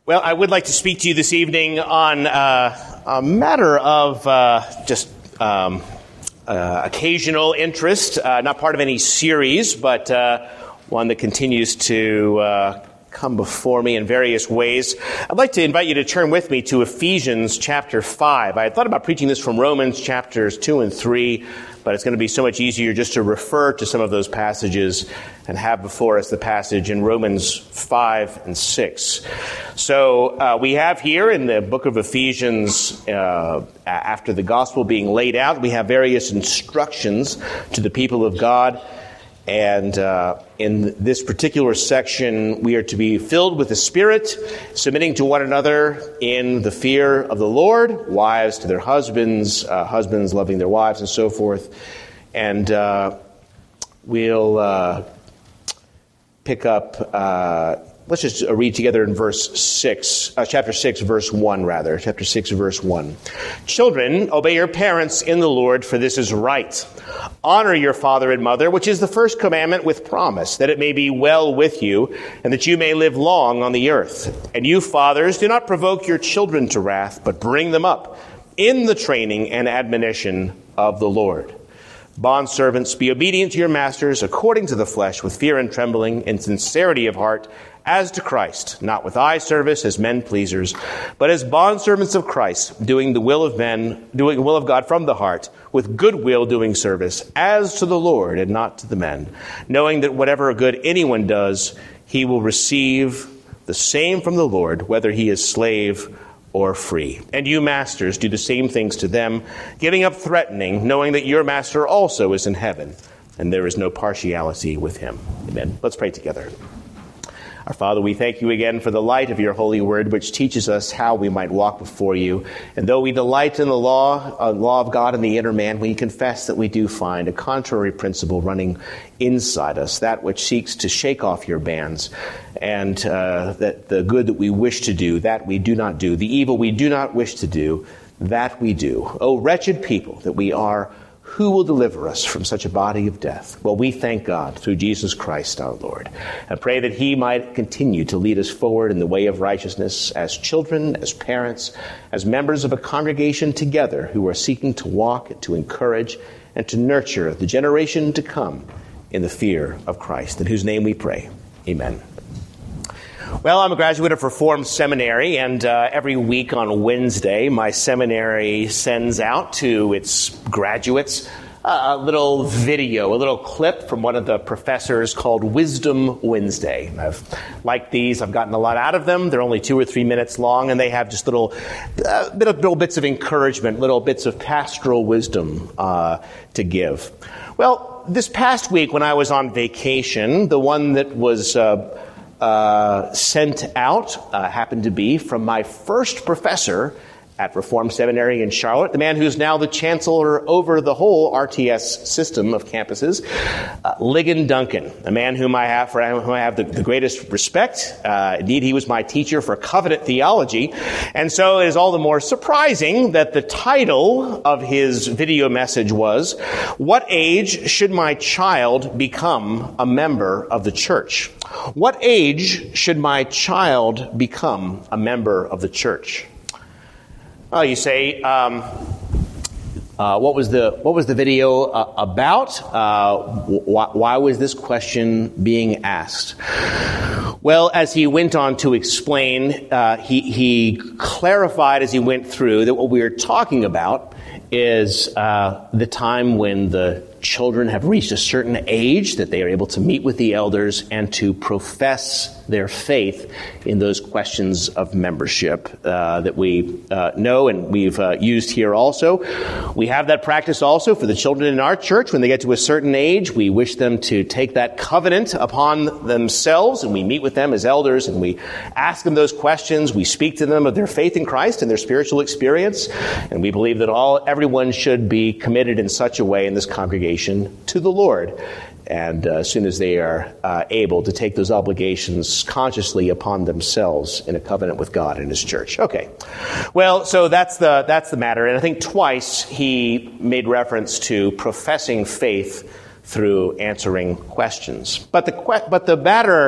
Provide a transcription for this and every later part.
Well, I would like to speak to you this evening on a matter of occasional interest, not part of any series, but one that continues to come before me in various ways. I'd like to invite you to turn with me to Ephesians chapter 5. I had thought about preaching this from Romans chapters 2 and 3, but it's going to be so much easier just to refer to some of those passages and have before us the passage in Romans 5 and 6. So we have here in the book of Ephesians, after the gospel being laid out, we have various instructions to the people of God. And in this particular section, we are to be filled with the Spirit, submitting to one another in the fear of the Lord, wives to their husbands, husbands loving their wives, and so forth. And we'll pick up, let's just read together in chapter 6, verse 1, chapter 6, verse 1. Children, obey your parents in the Lord, for this is right. Honor your father and mother, which is the first commandment with promise, that it may be well with you, and that you may live long on the earth. And you, fathers, do not provoke your children to wrath, but bring them up in the training and admonition of the Lord. Bondservants, be obedient to your masters according to the flesh, with fear and trembling and sincerity of heart, as to Christ, not with eye service as men pleasers, but as bondservants of Christ, doing the will of God from the heart, with good will doing service, as to the Lord and not to the men, knowing that whatever good anyone does, he will receive the same from the Lord, whether he is slave or free. And you masters, do the same things to them, giving up threatening, knowing that your master also is in heaven, and there is no partiality with him. Amen. Let's pray together. Our Father, we thank you again for the light of your holy word, which teaches us how we might walk before you. And though we delight in the law of God and the inner man, we confess that we do find a contrary principle running inside us, that which seeks to shake off your bands, and that the good that we wish to do, that we do not do. The evil we do not wish to do, that we do. O wretched people that we are, who will deliver us from such a body of death? Well, we thank God through Jesus Christ our Lord, and pray that he might continue to lead us forward in the way of righteousness as children, as parents, as members of a congregation together who are seeking to walk and to encourage and to nurture the generation to come in the fear of Christ, in whose name we pray. Amen. Well, I'm a graduate of Reformed Seminary, and every week on Wednesday, my seminary sends out to its graduates a little video, a little clip from one of the professors called Wisdom Wednesday. I've liked these. I've gotten a lot out of them. They're only 2 or 3 minutes long, and they have just little bits of encouragement, little bits of pastoral wisdom to give. Well, this past week when I was on vacation, the one that was sent out happened to be from my first professor at Reformed Seminary in Charlotte, the man who's now the chancellor over the whole RTS system of campuses, Ligon Duncan, a man for whom I have the greatest respect. Indeed, he was my teacher for covenant theology, and so it is all the more surprising that the title of his video message was, "What age should my child become a member of the church?" What age should my child become a member of the church? Well, you say, what was the video about? Why was this question being asked? Well, as he went on to explain, he clarified as he went through that what we are talking about is the time when the children have reached a certain age that they are able to meet with the elders and to profess their faith in those questions of membership that we know and we've used here also. We have that practice also for the children in our church. When they get to a certain age, we wish them to take that covenant upon themselves, and we meet with them as elders and we ask them those questions. We speak to them of their faith in Christ and their spiritual experience, and we believe that everyone should be committed in such a way in this congregation to the Lord. And as soon as they are able to take those obligations consciously upon themselves in a covenant with God and his church. Okay. Well, so that's the matter. And I think twice he made reference to professing faith through answering questions. But the matter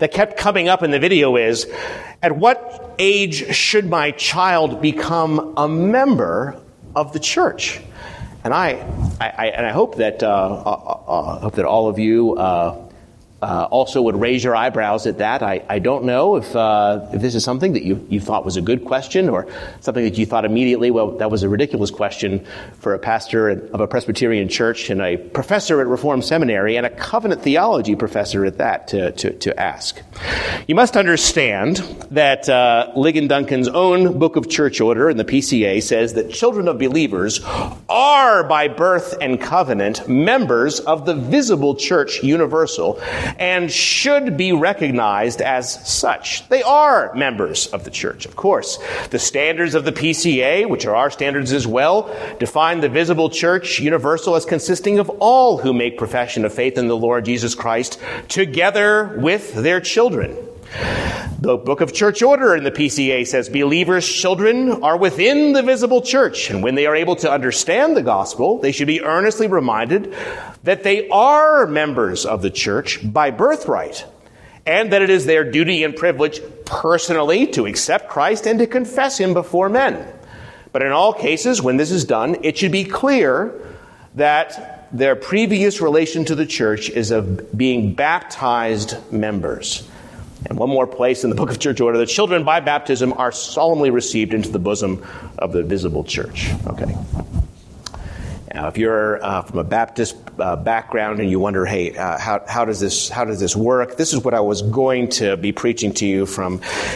that kept coming up in the video is, at what age should my child become a member of the church? And I hope that all of you also would raise your eyebrows at that. I don't know if this is something that you thought was a good question, or something that you thought immediately, well, that was a ridiculous question for a pastor of a Presbyterian church and a professor at Reformed Seminary and a covenant theology professor at that to ask. You must understand that Ligon Duncan's own Book of Church Order in the PCA says that children of believers are by birth and covenant members of the visible church universal, and should be recognized as such. They are members of the church, of course. The standards of the PCA, which are our standards as well, define the visible church universal as consisting of all who make profession of faith in the Lord Jesus Christ, together with their children. The Book of Church Order in the PCA says believers' children are within the visible church, and when they are able to understand the gospel, they should be earnestly reminded that they are members of the church by birthright, and that it is their duty and privilege personally to accept Christ and to confess him before men. But in all cases, when this is done, it should be clear that their previous relation to the church is of being baptized members. And one more place in the Book of Church Order, the children by baptism are solemnly received into the bosom of the visible church. Okay. Now, if you're from a Baptist background and you wonder, hey, how does this work? This is what I was going to be preaching to you from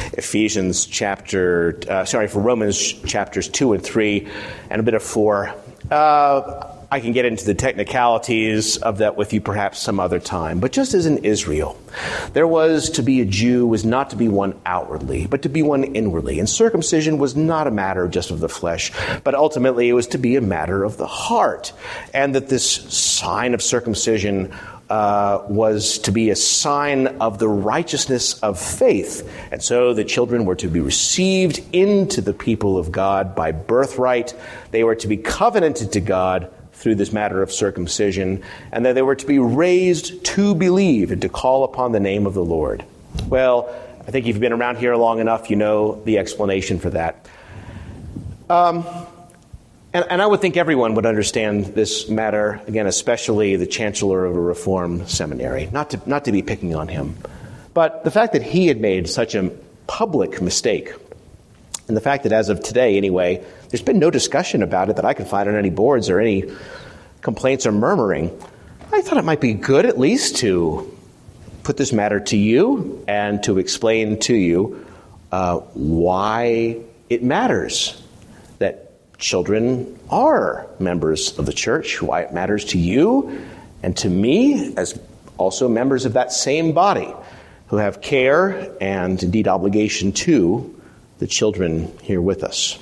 Romans chapters 2 and 3 and a bit of 4. I can get into the technicalities of that with you perhaps some other time. But just as in Israel, there was to be a Jew was not to be one outwardly, but to be one inwardly. And circumcision was not a matter just of the flesh, but ultimately it was to be a matter of the heart. And that this sign of circumcision was to be a sign of the righteousness of faith. And so the children were to be received into the people of God by birthright. They were to be covenanted to God through this matter of circumcision, and that they were to be raised to believe and to call upon the name of the Lord. Well, I think if you've been around here long enough, you know the explanation for that. And I would think everyone would understand this matter, again, especially the chancellor of a Reformed seminary, not to be picking on him. But the fact that he had made such a public mistake, and the fact that as of today, anyway, there's been no discussion about it that I can find on any boards or any complaints or murmuring, I thought it might be good at least to put this matter to you and to explain to you why it matters that children are members of the church, why it matters to you and to me as also members of that same body who have care and indeed obligation to the children here with us.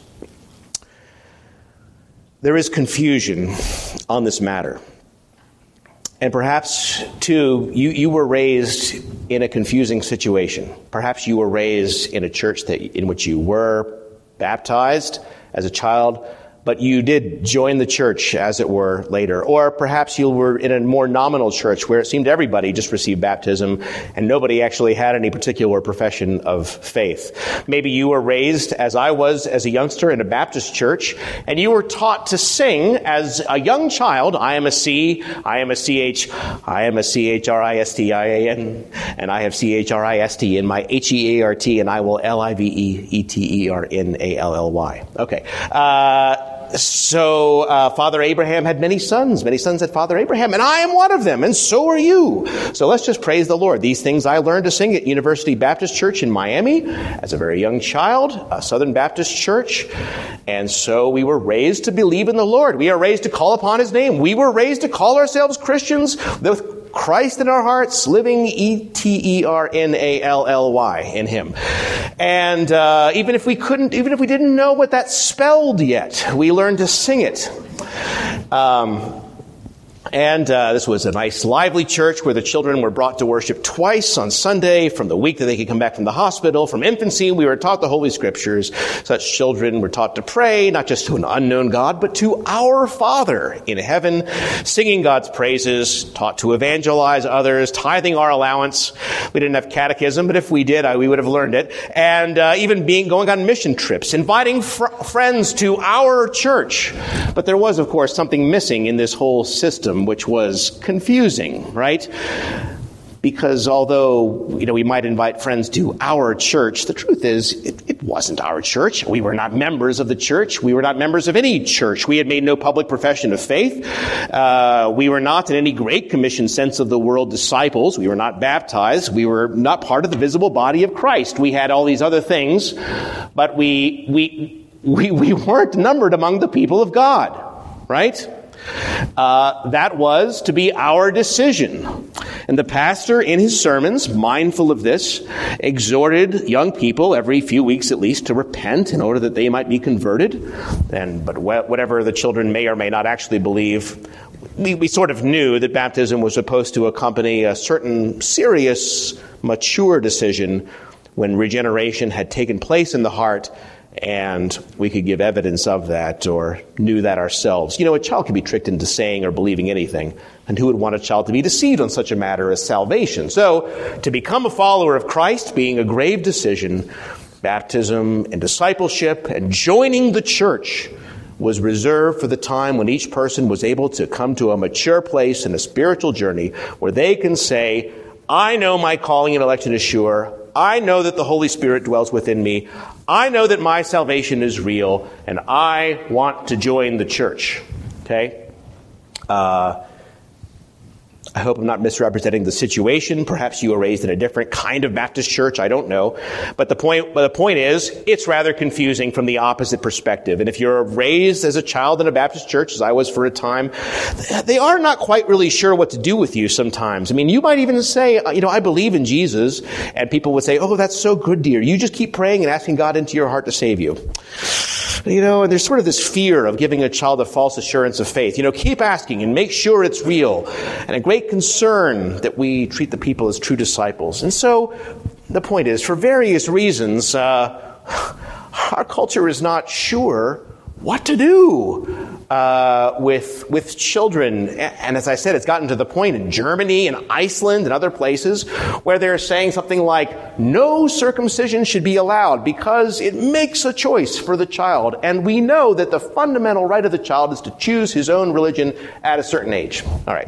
There is confusion on this matter. And perhaps, too, you were raised in a confusing situation. Perhaps you were raised in a church in which you were baptized as a child, but you did join the church, as it were, later. Or perhaps you were in a more nominal church where it seemed everybody just received baptism and nobody actually had any particular profession of faith. Maybe you were raised, as I was as a youngster, in a Baptist church, and you were taught to sing as a young child, I am a C, I am a CH, I am a CHRISTIAN, and I have CHRIST in my HEART, and I will LIVEETERNALLY. Okay. So Father Abraham had many sons had Father Abraham, and I am one of them, and so are you. So let's just praise the Lord. These things I learned to sing at University Baptist Church in Miami as a very young child, a Southern Baptist church, and so we were raised to believe in the Lord. We are raised to call upon His name. We were raised to call ourselves Christians with Christ in our hearts, living ETERNALLY in Him. And even if we didn't know what that spelled yet, we learned to sing it. And this was a nice, lively church where the children were brought to worship twice on Sunday from the week that they could come back from the hospital. From infancy, we were taught the Holy Scriptures. Such children were taught to pray, not just to an unknown God, but to our Father in heaven, singing God's praises, taught to evangelize others, tithing our allowance. We didn't have catechism, but if we did, we would have learned it. And even going on mission trips, inviting friends to our church. But there was, of course, something missing in this whole system, which was confusing, right? Because although, we might invite friends to our church, the truth is it wasn't our church. We were not members of the church. We were not members of any church. We had made no public profession of faith. We were not in any Great Commission sense of the word disciples. We were not baptized. We were not part of the visible body of Christ. We had all these other things, but we weren't numbered among the people of God, right? That was to be our decision. And the pastor, in his sermons, mindful of this, exhorted young people every few weeks at least to repent in order that they might be converted. But whatever the children may or may not actually believe, we sort of knew that baptism was supposed to accompany a certain serious, mature decision when regeneration had taken place in the heart, and we could give evidence of that or knew that ourselves. A child can be tricked into saying or believing anything. And who would want a child to be deceived on such a matter as salvation? So, to become a follower of Christ, being a grave decision, baptism and discipleship and joining the church was reserved for the time when each person was able to come to a mature place in a spiritual journey where they can say, I know my calling and election is sure. I know that the Holy Spirit dwells within me. I know that my salvation is real, and I want to join the church. Okay? I hope I'm not misrepresenting the situation. Perhaps you were raised in a different kind of Baptist church. I don't know. But the point is, it's rather confusing from the opposite perspective. And if you're raised as a child in a Baptist church, as I was for a time, they are not quite really sure what to do with you sometimes. I mean, you might even say, I believe in Jesus. And people would say, oh, that's so good, dear. You just keep praying and asking God into your heart to save you. And there's sort of this fear of giving a child a false assurance of faith. Keep asking and make sure it's real. And a great concern that we treat the people as true disciples. And so the point is, for various reasons, our culture is not sure what to do with children. And as I said, it's gotten to the point in Germany and Iceland and other places where they're saying something like, no circumcision should be allowed because it makes a choice for the child. And we know that the fundamental right of the child is to choose his own religion at a certain age. All right.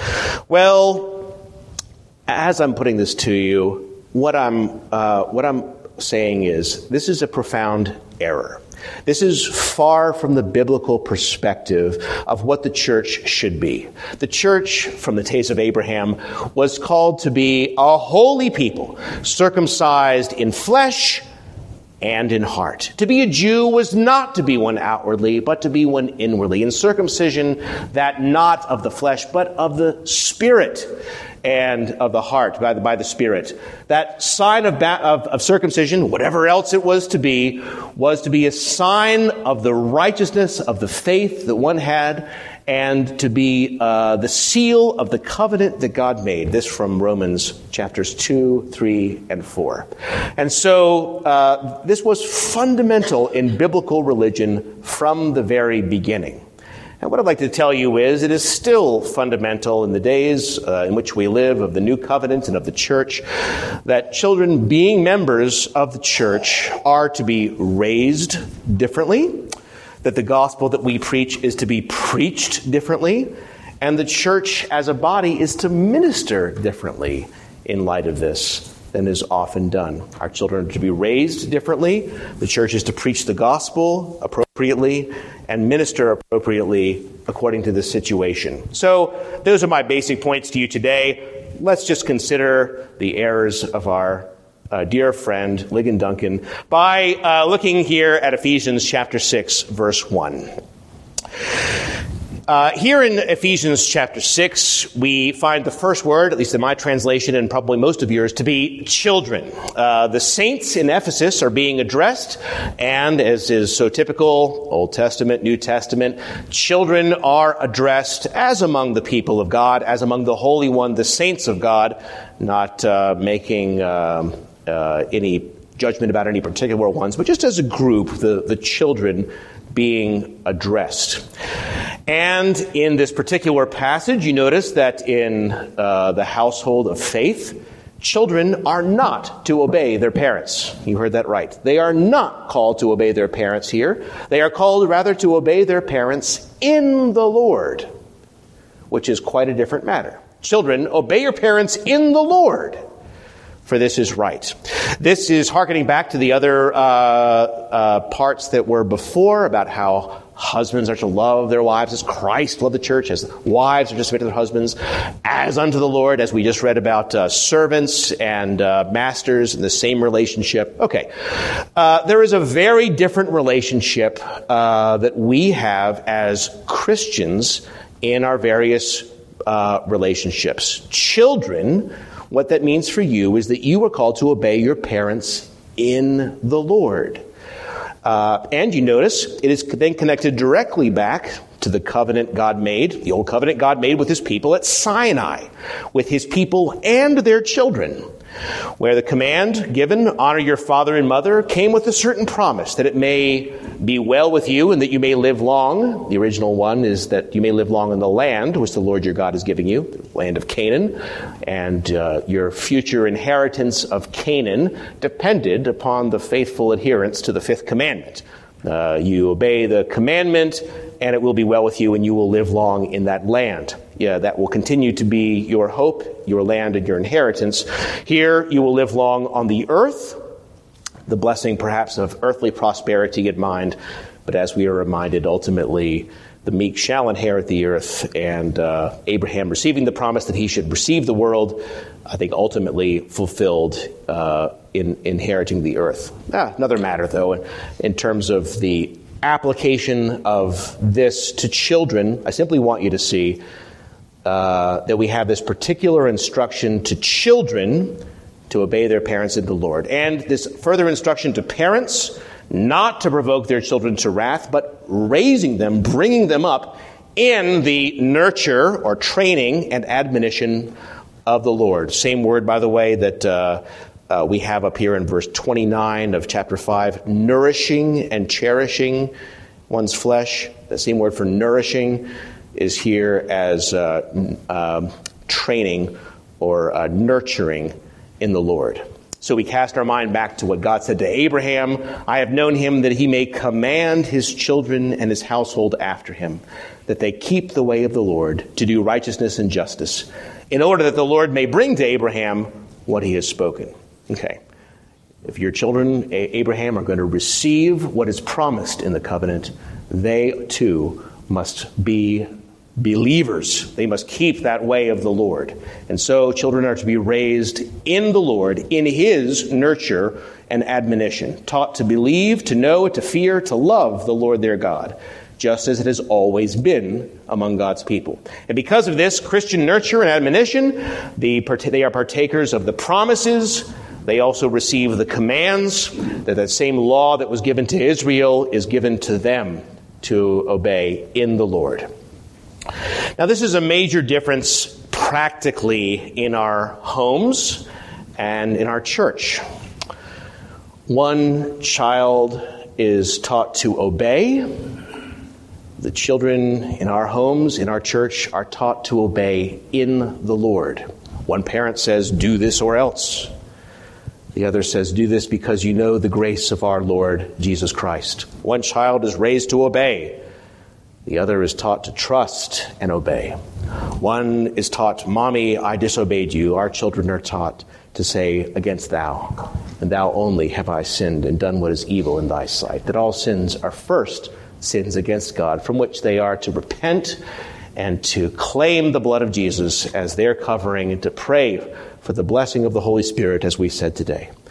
Well, as I'm putting this to you, what I'm saying is this is a profound error. This is far from the biblical perspective of what the church should be. The church, from the days of Abraham, was called to be a holy people, circumcised in flesh and in heart. To be a Jew was not to be one outwardly, but to be one inwardly. In circumcision, that not of the flesh, but of the Spirit and of the heart by the Spirit. That sign of circumcision, whatever else it was to be a sign of the righteousness of the faith that one had, and to be the seal of the covenant that God made. This from Romans chapters 2, 3, and 4. And so this was fundamental in biblical religion from the very beginning. And what I'd like to tell you is it is still fundamental in the days in which we live of the new covenant and of the church that children being members of the church are to be raised differently, that the gospel that we preach is to be preached differently, and the church as a body is to minister differently in light of this than is often done. Our children are to be raised differently. The church is to preach the gospel appropriately and minister appropriately according to the situation. So those are my basic points to you today. Let's just consider the errors of our dear friend Ligon Duncan by looking here at Ephesians chapter 6, verse 1. Here in Ephesians chapter 6, we find the first word, at least in my translation and probably most of yours, to be children. The saints in Ephesus are being addressed, and as is so typical, Old Testament, New Testament, children are addressed as among the people of God, as among the Holy One, the saints of God, not making any judgment about any particular ones, but just as a group, the children being addressed. And in this particular passage, you notice that in the household of faith, children are not to obey their parents. You heard that right. They are not called to obey their parents here. They are called rather to obey their parents in the Lord, which is quite a different matter. Children, obey your parents in the Lord, for this is right. This is hearkening back to the other parts that were before about how husbands are to love their wives as Christ loved the church, as wives are to submit to their husbands, as unto the Lord, as we just read about servants and masters in the same relationship. Okay. There is a very different relationship that we have as Christians in our various relationships. Children, what that means for you is that you are called to obey your parents in the Lord. And you notice it is then connected directly back to the covenant God made, the old covenant God made with his people at Sinai, with his people and their children, where the command given, honor your father and mother, came with a certain promise that it may be well with you and that you may live long. The original one is that you may live long in the land which the Lord your God is giving you, the land of Canaan, and your future inheritance of Canaan depended upon the faithful adherence to the fifth commandment. You obey the commandment, and it will be well with you, and you will live long in that land. Yeah, that will continue to be your hope, your land, and your inheritance. Here, you will live long on the earth, the blessing perhaps of earthly prosperity in mind, but as we are reminded, ultimately, the meek shall inherit the earth, and Abraham receiving the promise that he should receive the world, I think ultimately fulfilled in inheriting the earth. Another matter, though, in terms of the application of this to children, I simply want you to see that we have this particular instruction to children to obey their parents in the Lord, and this further instruction to parents not to provoke their children to wrath, but raising them, bringing them up in the nurture or training and admonition of the Lord. Same word, by the way, that we have up here in verse 29 of chapter 5, nourishing and cherishing one's flesh. The same word for nourishing is here as training or nurturing in the Lord. So we cast our mind back to what God said to Abraham, I have known him that he may command his children and his household after him, that they keep the way of the Lord to do righteousness and justice, in order that the Lord may bring to Abraham what he has spoken. Okay. If your children, Abraham, are going to receive what is promised in the covenant, they too must be believers. They must keep that way of the Lord. And so children are to be raised in the Lord, in his nurture and admonition, taught to believe, to know, to fear, to love the Lord their God, just as it has always been among God's people. And because of this Christian nurture and admonition, they are partakers of the promises. They also receive the commands that same law that was given to Israel is given to them to obey in the Lord. Now, this is a major difference practically in our homes and in our church. One child is taught to obey. The children in our homes, in our church, are taught to obey in the Lord. One parent says, do this or else. The other says, do this because you know the grace of our Lord Jesus Christ. One child is raised to obey. The other is taught to trust and obey. One is taught, Mommy, I disobeyed you. Our children are taught to say, against thou, and thou only have I sinned and done what is evil in thy sight. That all sins are first sins against God, from which they are to repent and to claim the blood of Jesus as their covering and to pray for the blessing of the Holy Spirit, as we said today.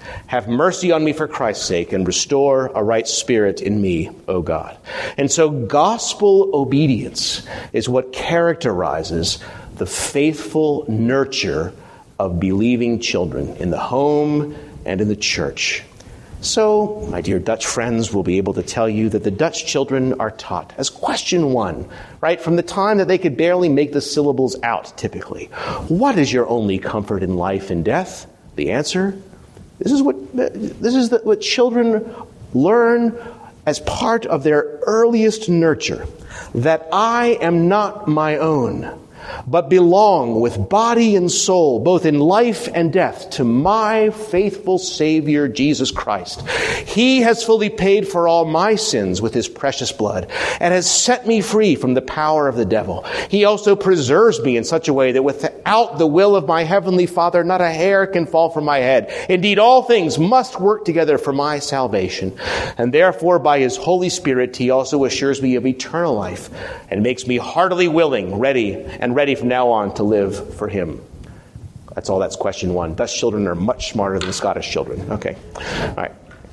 Have mercy on me for Christ's sake, and restore a right spirit in me, O God. And so gospel obedience is what characterizes the faithful nurture of believing children in the home and in the church. So, my dear Dutch friends will be able to tell you that the Dutch children are taught as question one, right, from the time that they could barely make the syllables out, typically. What is your only comfort in life and death? The answer? This is what children learn as part of their earliest nurture, that I am not my own, but belong with body and soul, both in life and death, to my faithful Savior, Jesus Christ. He has fully paid for all my sins with his precious blood and has set me free from the power of the devil. He also preserves me in such a way that without the will of my heavenly Father, not a hair can fall from my head. Indeed, all things must work together for my salvation. And therefore, by his Holy Spirit, he also assures me of eternal life and makes me heartily willing, ready from now on to live for him. That's question one. Dutch children are much smarter than Scottish children. Okay. All right.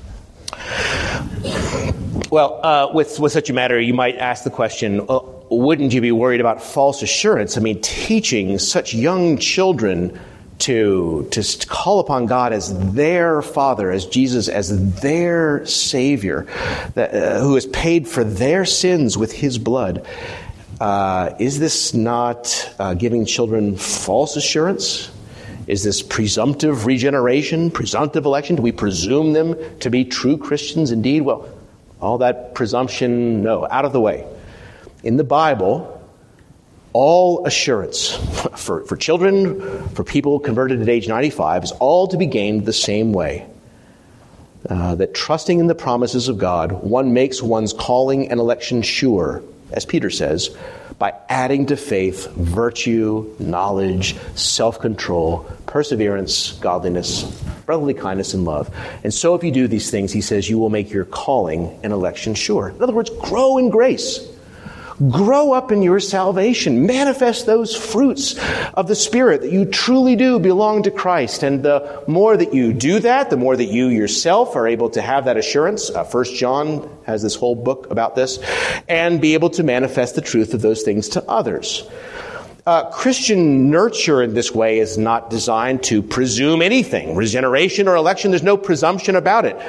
Well, with such a matter, you might ask the question, wouldn't you be worried about false assurance? I mean, teaching such young children to call upon God as their Father, as Jesus, as their Savior, who has paid for their sins with his blood. Is this not giving children false assurance? Is this presumptive regeneration, presumptive election? Do we presume them to be true Christians indeed? Well, all that presumption, no, out of the way. In the Bible, all assurance for children, for people converted at age 95, is all to be gained the same way. That trusting in the promises of God, one makes one's calling and election sure, as Peter says, by adding to faith virtue, knowledge, self-control, perseverance, godliness, brotherly kindness, and love. And so if you do these things, he says, you will make your calling and election sure. In other words, grow in grace. Grow up in your salvation. Manifest those fruits of the Spirit that you truly do belong to Christ. And the more that you do that, the more that you yourself are able to have that assurance. 1 John has this whole book about this. And be able to manifest the truth of those things to others. Christian nurture in this way is not designed to presume anything. Regeneration or election, there's no presumption about it.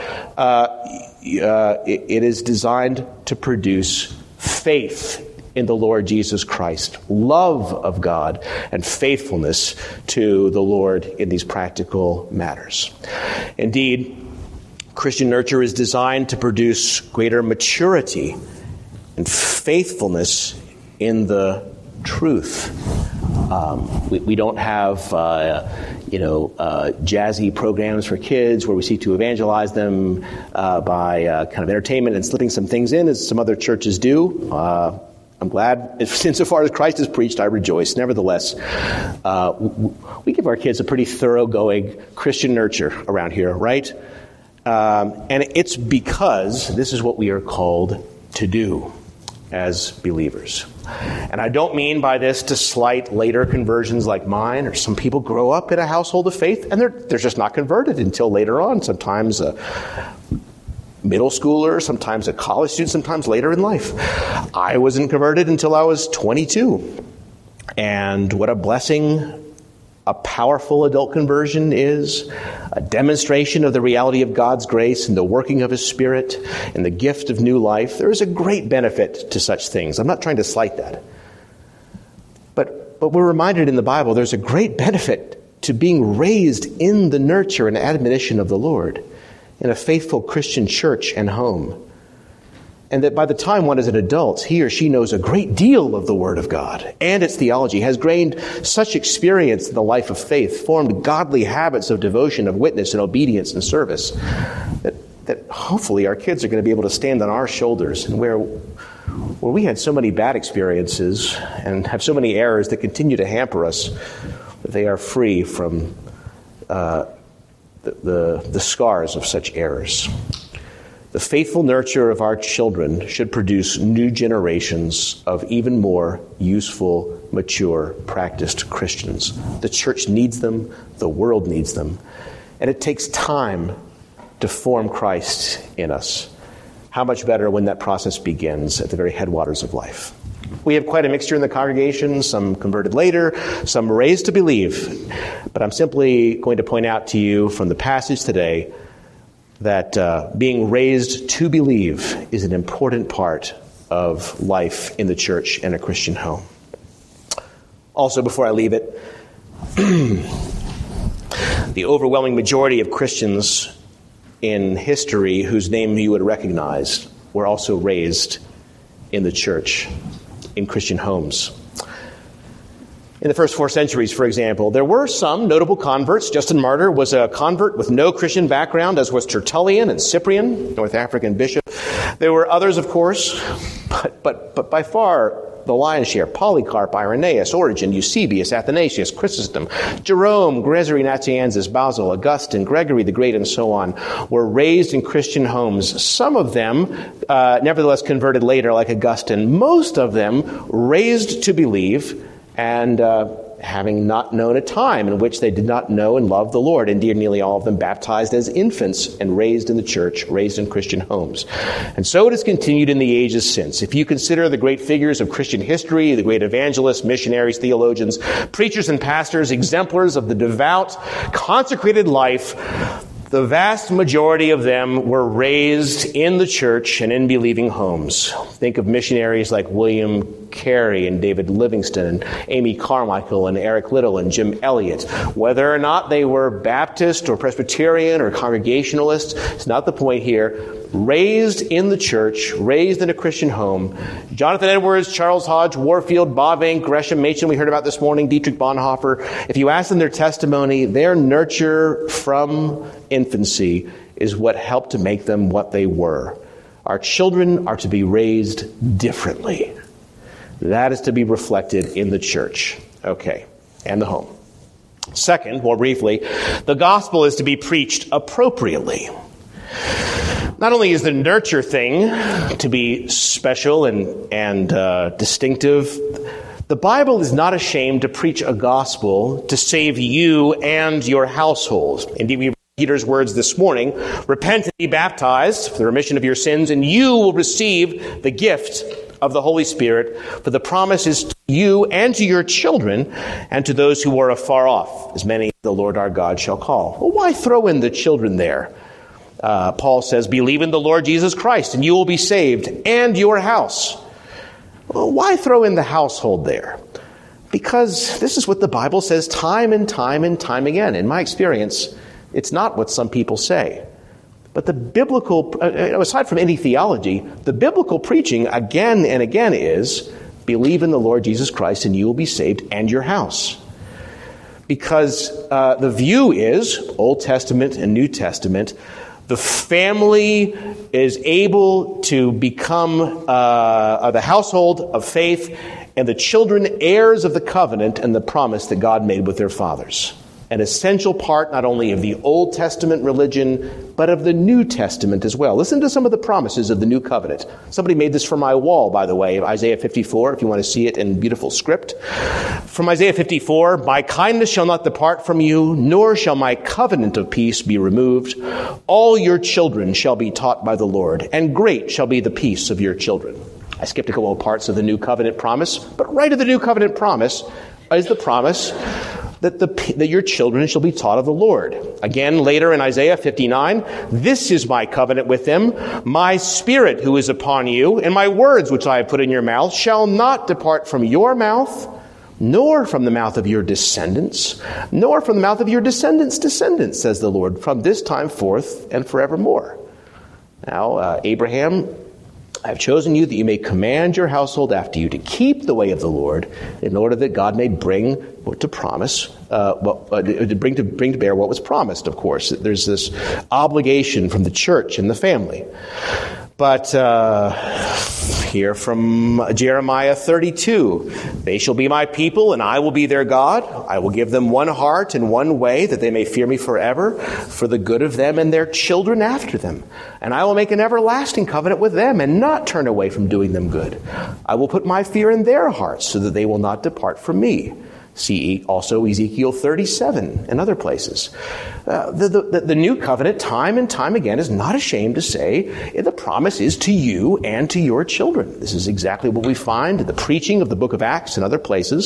It is designed to produce faith in the Lord Jesus Christ, love of God, and faithfulness to the Lord in these practical matters. Indeed, Christian nurture is designed to produce greater maturity and faithfulness in the truth. We don't have, jazzy programs for kids where we seek to evangelize them by kind of entertainment and slipping some things in, as some other churches do. I'm glad, insofar as Christ is preached, I rejoice. Nevertheless, we give our kids a pretty thoroughgoing Christian nurture around here, right? And it's because this is what we are called to do as believers. And I don't mean by this to slight later conversions like mine, or some people grow up in a household of faith and they're just not converted until later on, sometimes a middle schooler, sometimes a college student, sometimes later in life. I wasn't converted until I was 22. And what a blessing a powerful adult conversion is, a demonstration of the reality of God's grace and the working of his Spirit and the gift of new life. There is a great benefit to such things. I'm not trying to slight that. But we're reminded in the Bible there's a great benefit to being raised in the nurture and admonition of the Lord in a faithful Christian church and home. And that by the time one is an adult, he or she knows a great deal of the Word of God and its theology, has gained such experience in the life of faith, formed godly habits of devotion, of witness and obedience and service, that hopefully our kids are going to be able to stand on our shoulders. And where we had so many bad experiences and have so many errors that continue to hamper us, that they are free from the scars of such errors. The faithful nurture of our children should produce new generations of even more useful, mature, practiced Christians. The church needs them. The world needs them. And it takes time to form Christ in us. How much better when that process begins at the very headwaters of life. We have quite a mixture in the congregation, some converted later, some raised to believe. But I'm simply going to point out to you from the passage today that being raised to believe is an important part of life in the church and a Christian home. Also, before I leave it, the overwhelming majority of Christians in history whose name you would recognize were also raised in the church, in Christian homes. In the first 4 centuries, for example, there were some notable converts. Justin Martyr was a convert with no Christian background, as was Tertullian and Cyprian, North African bishop. There were others, of course, but by far the lion's share: Polycarp, Irenaeus, Origen, Eusebius, Athanasius, Chrysostom, Jerome, Gregory Nazianzus, Basil, Augustine, Gregory the Great, and so on, were raised in Christian homes. Some of them, nevertheless, converted later, like Augustine. Most of them raised to believe, and having not known a time in which they did not know and love the Lord. Indeed, nearly all of them baptized as infants and raised in the church, raised in Christian homes. And so it has continued in the ages since. If you consider the great figures of Christian history, the great evangelists, missionaries, theologians, preachers and pastors, exemplars of the devout, consecrated life, the vast majority of them were raised in the church and in believing homes. Think of missionaries like William Carey and David Livingstone and Amy Carmichael and Eric Liddell and Jim Elliot. Whether or not they were Baptist or Presbyterian or Congregationalist, it's not the point here. Raised in the church, raised in a Christian home. Jonathan Edwards, Charles Hodge, Warfield, Bob Vane, Gresham Machen, we heard about this morning, Dietrich Bonhoeffer. If you ask them their testimony, their nurture from infancy is what helped to make them what they were. Our children are to be raised differently. That is to be reflected in the church. Okay, and the home. Second, more briefly, the gospel is to be preached appropriately. Not only is the nurture thing to be special and distinctive, the Bible is not ashamed to preach a gospel to save you and your household. Indeed, we read Peter's words this morning: repent and be baptized for the remission of your sins, and you will receive the gift of the Holy Spirit, for the promise is to you and to your children and to those who are afar off, as many as the Lord our God shall call. Well, why throw in the children there? Paul says, believe in the Lord Jesus Christ and you will be saved, and your house. Well, why throw in the household there? Because this is what the Bible says time and time and time again. In my experience, it's not what some people say. But the biblical, aside from any theology, the biblical preaching again and again is, believe in the Lord Jesus Christ and you will be saved, and your house. Because the view is, Old Testament and New Testament, the family is able to become the household of faith, and the children heirs of the covenant and the promise that God made with their fathers. An essential part not only of the Old Testament religion, but of the New Testament as well. Listen to some of the promises of the New Covenant. Somebody made this for my wall, by the way, Isaiah 54, if you want to see it in beautiful script. From Isaiah 54, my kindness shall not depart from you, nor shall my covenant of peace be removed. All your children shall be taught by the Lord, and great shall be the peace of your children. I skipped a couple of parts of the New Covenant promise, but right of the New Covenant promise is the promise that your children shall be taught of the Lord. Again, later in Isaiah 59, this is my covenant with them. My spirit who is upon you, and my words which I have put in your mouth shall not depart from your mouth, nor from the mouth of your descendants, nor from the mouth of your descendants' descendants, says the Lord, from this time forth and forevermore. Now, Abraham, I have chosen you that you may command your household after you to keep the way of the Lord, in order that God may bring to bring to bear what was promised. Of course, there's this obligation from the church and the family. But here from Jeremiah 32, they shall be my people and I will be their God. I will give them one heart and one way, that they may fear me forever, for the good of them and their children after them. And I will make an everlasting covenant with them and not turn away from doing them good. I will put my fear in their hearts so that they will not depart from me. See also Ezekiel 37 and other places. The new covenant, time and time again, is not ashamed to say the promise is to you and to your children. This is exactly what we find in the preaching of the book of Acts and other places.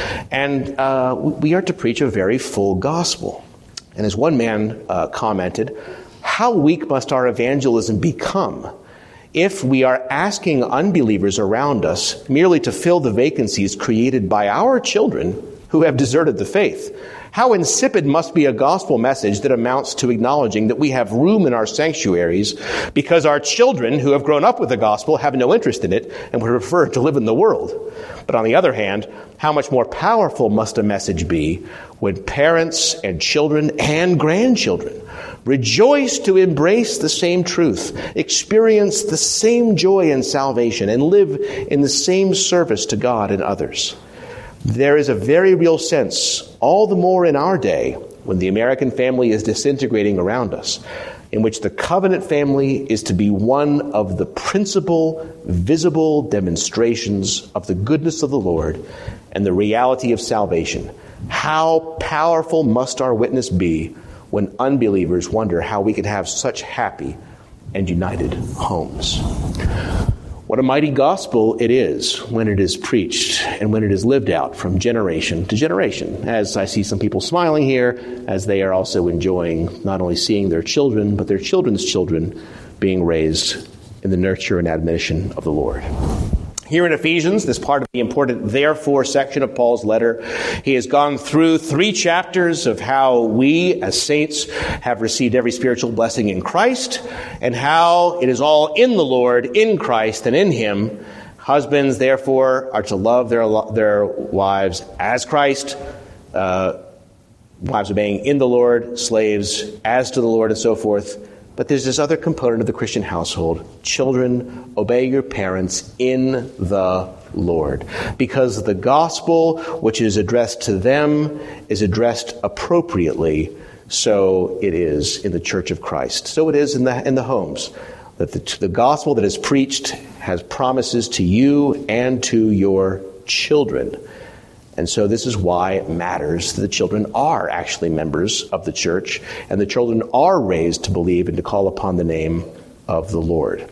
And we are to preach a very full gospel. And as one man commented, how weak must our evangelism become if we are asking unbelievers around us merely to fill the vacancies created by our children who have deserted the faith? How insipid must be a gospel message that amounts to acknowledging that we have room in our sanctuaries because our children who have grown up with the gospel have no interest in it and would prefer to live in the world. But on the other hand, how much more powerful must a message be when parents and children and grandchildren rejoice to embrace the same truth, experience the same joy in salvation, and live in the same service to God and others. There is a very real sense, all the more in our day, when the American family is disintegrating around us, in which the covenant family is to be one of the principal, visible demonstrations of the goodness of the Lord and the reality of salvation. How powerful must our witness be when unbelievers wonder how we could have such happy and united homes? What a mighty gospel it is when it is preached and when it is lived out from generation to generation. As I see some people smiling here, as they are also enjoying not only seeing their children, but their children's children being raised in the nurture and admonition of the Lord. Here in Ephesians, this part of the important therefore section of Paul's letter, he has gone through 3 chapters of how we as saints have received every spiritual blessing in Christ and how it is all in the Lord, in Christ, and in him. Husbands, therefore, are to love their wives as Christ, wives obeying in the Lord, slaves as to the Lord, and so forth. But there's this other component of the Christian household. Children, obey your parents in the Lord. Because the gospel, which is addressed to them, is addressed appropriately. So it is in the church of Christ. So it is in the homes. That the gospel that is preached has promises to you and to your children. And so this is why it matters that the children are actually members of the church, and the children are raised to believe and to call upon the name of the Lord.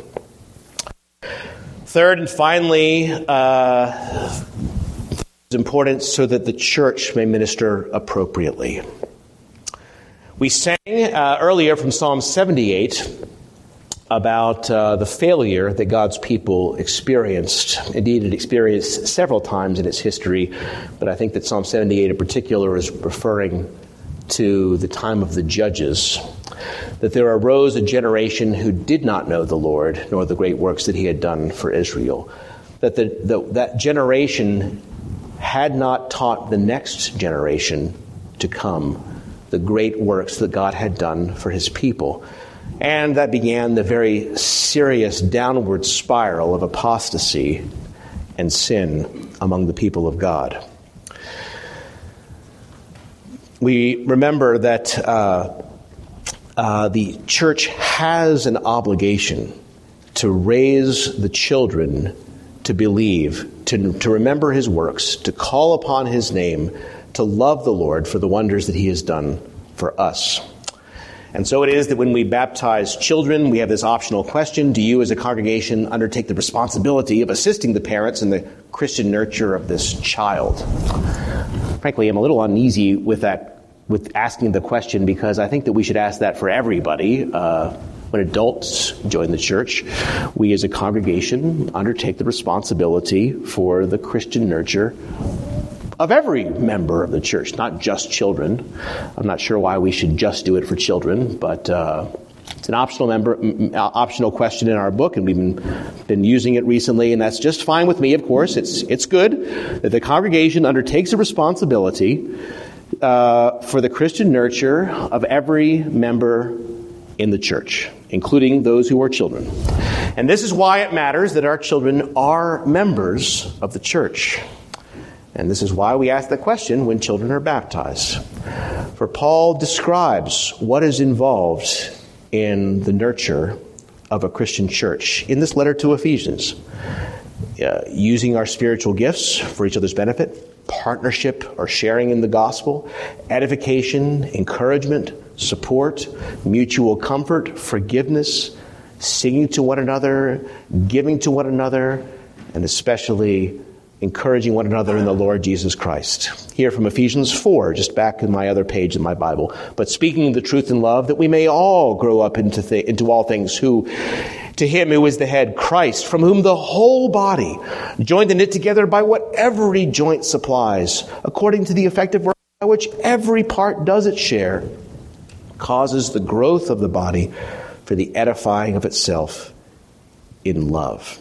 Third and finally, it's important so that the church may minister appropriately. We sang earlier from Psalm 78 about the failure that God's people experienced. Indeed, it experienced several times in its history, but I think that Psalm 78 in particular is referring to the time of the judges, that there arose a generation who did not know the Lord, nor the great works that he had done for Israel, that that generation had not taught the next generation to come the great works that God had done for his people. And that began the very serious downward spiral of apostasy and sin among the people of God. We remember that the church has an obligation to raise the children to believe, to remember his works, to call upon his name, to love the Lord for the wonders that he has done for us. And so it is that when we baptize children, we have this optional question: do you as a congregation undertake the responsibility of assisting the parents in the Christian nurture of this child? Frankly, I'm a little uneasy with asking the question, because I think that we should ask that for everybody. When adults join the church, we as a congregation undertake the responsibility for the Christian nurture of every member of the church, not just children. I'm not sure why we should just do it for children, but it's an optional question in our book, and we've been using it recently, and that's just fine with me, of course. It's good that the congregation undertakes a responsibility for the Christian nurture of every member in the church, including those who are children. And this is why it matters that our children are members of the church. And this is why we ask the question when children are baptized. For Paul describes what is involved in the nurture of a Christian church in this letter to Ephesians. Using our spiritual gifts for each other's benefit, partnership or sharing in the gospel, edification, encouragement, support, mutual comfort, forgiveness, singing to one another, giving to one another, and especially encouraging one another in the Lord Jesus Christ. Here from Ephesians 4, just back in my other page in my Bible. But speaking the truth in love, that we may all grow up into all things, to him who is the head, Christ, from whom the whole body, joined and knit together by what every joint supplies, according to the effective work by which every part does its share, causes the growth of the body for the edifying of itself in love.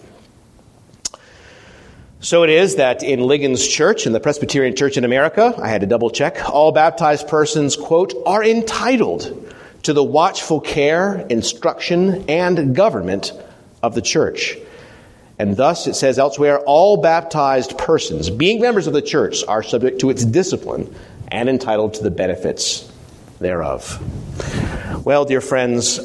So it is that in Ligon's church, in the Presbyterian Church in America, I had to double check, all baptized persons, quote, are entitled to the watchful care, instruction, and government of the church. And thus, it says elsewhere, all baptized persons, being members of the church, are subject to its discipline and entitled to the benefits thereof. Well, dear friends,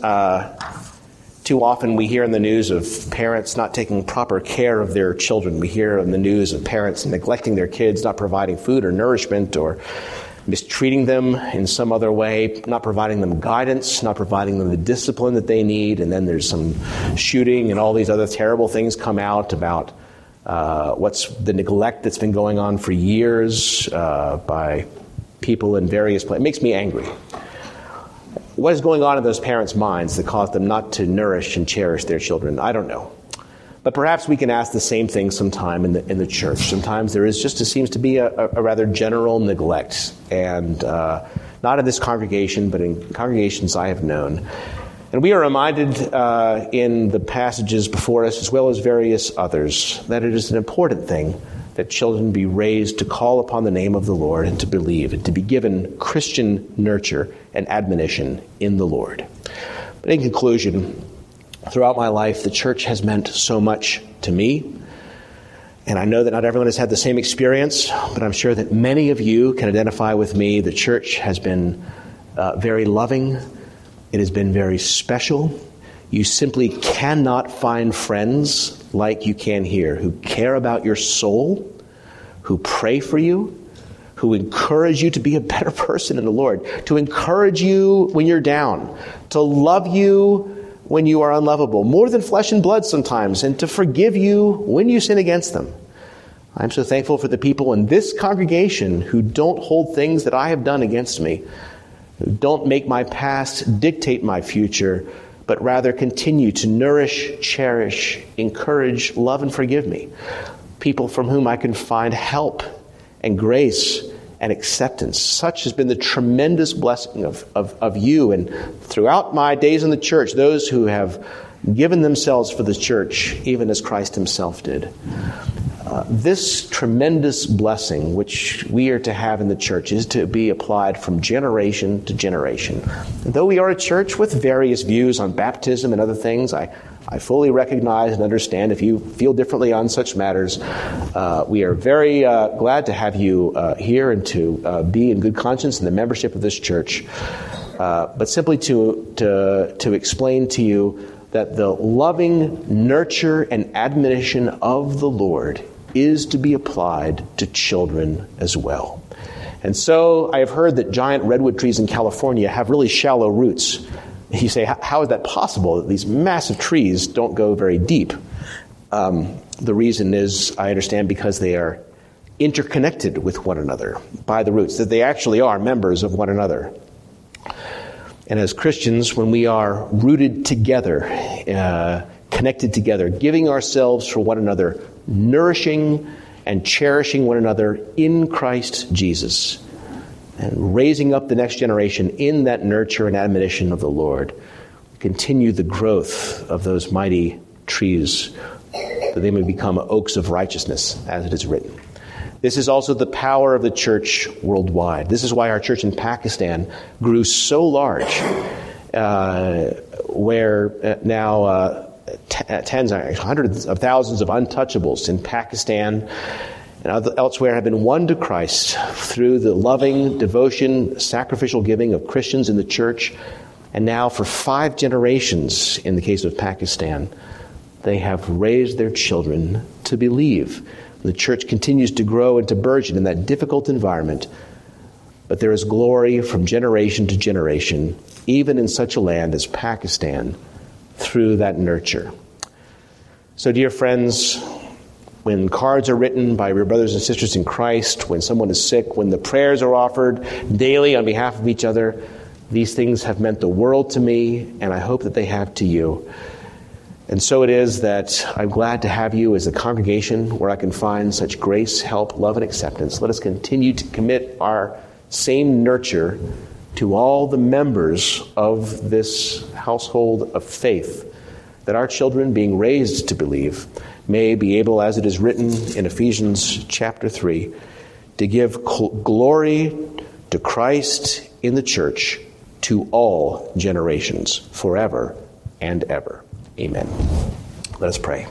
too often we hear in the news of parents not taking proper care of their children. We hear in the news of parents neglecting their kids, not providing food or nourishment, or mistreating them in some other way, not providing them guidance, not providing them the discipline that they need. And then there's some shooting and all these other terrible things come out about what's the neglect that's been going on for years by people in various places. It makes me angry. What is going on in those parents' minds that cause them not to nourish and cherish their children? I don't know. But perhaps we can ask the same thing sometime in the church. Sometimes there seems to be a rather general neglect, and not in this congregation, but in congregations I have known. And we are reminded in the passages before us, as well as various others, that it is an important thing that children be raised to call upon the name of the Lord and to believe, and to be given Christian nurture and admonition in the Lord. But in conclusion, throughout my life, the church has meant so much to me. And I know that not everyone has had the same experience, but I'm sure that many of you can identify with me. The church has been very loving. It has been very special. You simply cannot find friends like you can here, who care about your soul, who pray for you, who encourage you to be a better person in the Lord, to encourage you when you're down, to love you when you are unlovable, more than flesh and blood sometimes, and to forgive you when you sin against them. I'm so thankful for the people in this congregation who don't hold things that I have done against me, who don't make my past dictate my future, but rather continue to nourish, cherish, encourage, love, and forgive me. People from whom I can find help and grace and acceptance. Such has been the tremendous blessing of you, and throughout my days in the church, those who have given themselves for the church, even as Christ himself did. This tremendous blessing which we are to have in the church is to be applied from generation to generation. And though we are a church with various views on baptism and other things, I fully recognize and understand if you feel differently on such matters. We are very glad to have you here and to be in good conscience in the membership of this church. But simply to explain to you that the loving nurture and admonition of the Lord is to be applied to children as well. And so I have heard that giant redwood trees in California have really shallow roots. You say, how is that possible, that these massive trees don't go very deep? The reason is, I understand, because they are interconnected with one another by the roots, that they actually are members of one another. And as Christians, when we are rooted together, connected together, giving ourselves for one another, nourishing and cherishing one another in Christ Jesus, and raising up the next generation in that nurture and admonition of the Lord, continue the growth of those mighty trees, that they may become oaks of righteousness, as it is written. This is also the power of the church worldwide. This is why our church in Pakistan grew so large, where now tens, hundreds of thousands of untouchables in Pakistan and elsewhere have been won to Christ through the loving devotion, sacrificial giving of Christians in the church. And now for 5 generations, in the case of Pakistan, they have raised their children to believe. The church continues to grow and to burgeon in that difficult environment. But there is glory from generation to generation, even in such a land as Pakistan, through that nurture. So, dear friends, when cards are written by your brothers and sisters in Christ, when someone is sick, when the prayers are offered daily on behalf of each other, these things have meant the world to me, and I hope that they have to you. And so it is that I'm glad to have you as a congregation where I can find such grace, help, love, and acceptance. Let us continue to commit our same nurture to all the members of this household of faith, that our children, being raised to believe, may be able, as it is written in Ephesians chapter 3, to give glory to Christ in the church to all generations, forever and ever. Amen. Let us pray.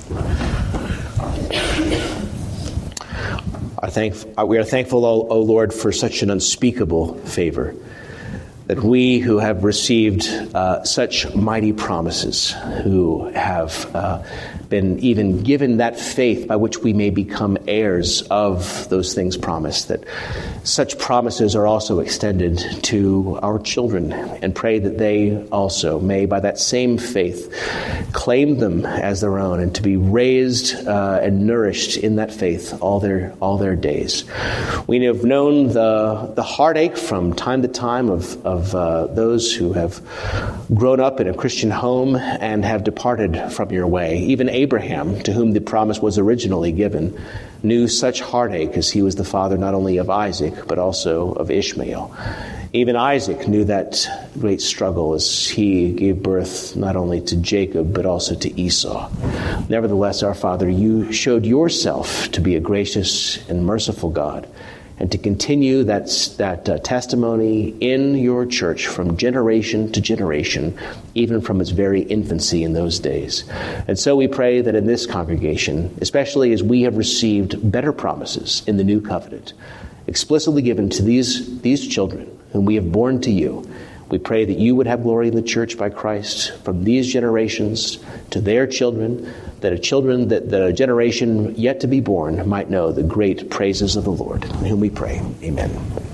We are thankful, O Lord, for such an unspeakable favor, that we who have received such mighty promises, who have been even given that faith by which we may become heirs of those things promised, that such promises are also extended to our children, and pray that they also may, by that same faith, claim them as their own and to be raised and nourished in that faith all their days. We have known the heartache from time to time of those who have grown up in a Christian home and have departed from your way. Even Abraham, to whom the promise was originally given, knew such heartache as he was the father not only of Isaac, but also of Ishmael. Even Isaac knew that great struggle as he gave birth not only to Jacob, but also to Esau. Nevertheless, our Father, you showed yourself to be a gracious and merciful God, and to continue that testimony in your church from generation to generation, even from its very infancy in those days. And so we pray that in this congregation, especially as we have received better promises in the new covenant, explicitly given to these children whom we have borne to you, we pray that you would have glory in the church by Christ from these generations to their children, that a generation yet to be born might know the great praises of the Lord, in whom we pray. Amen.